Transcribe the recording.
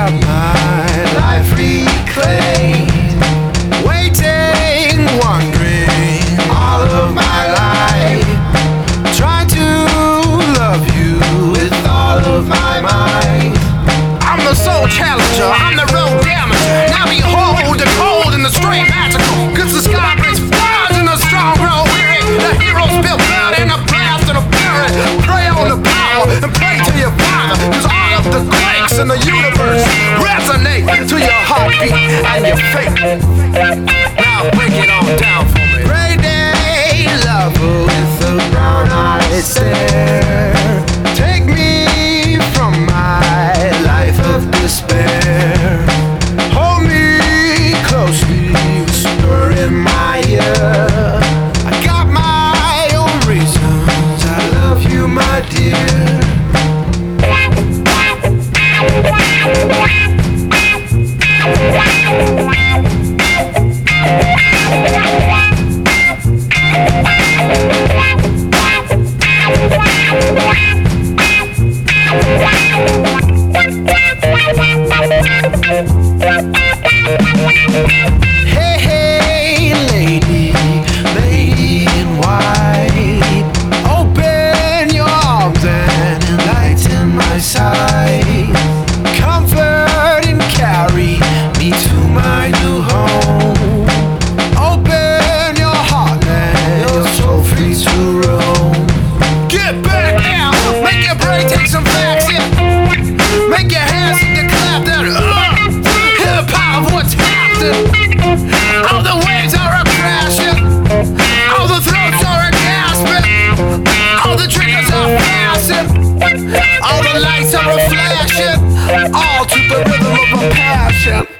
have my life reclaimed. Waiting, wondering all of my life, trying to love you with all of my might. I'm the soul challenger, I'm the road damager. Now behold the cold and the straight magical. Cause the sky brings flowers and the strong grow weary. The heroes spill blood and the blast and the fury. Pray on the power and pray to your father. Cause all of the quakes in the universe resonate to your heartbeat and your faith. Now break it on down for me. Great day, lover with a brown-eyed stare. Take me from my life of despair. Hold me closely, whisper in my ear. I got my own reasons, I love you, my dear. Hey, hey, lady, lady in white, open your arms and enlighten my sight. Comfort and carry me to my new home. Open your heart, let your soul free to roam. Get back now, make your brain take some facts in. Make your hands hit the clap that hear the power of what's happening. All the waves are a crashing, all the throats are a gasping, all the triggers are flashing, all the lights are a flashing, all to the rhythm of a passion.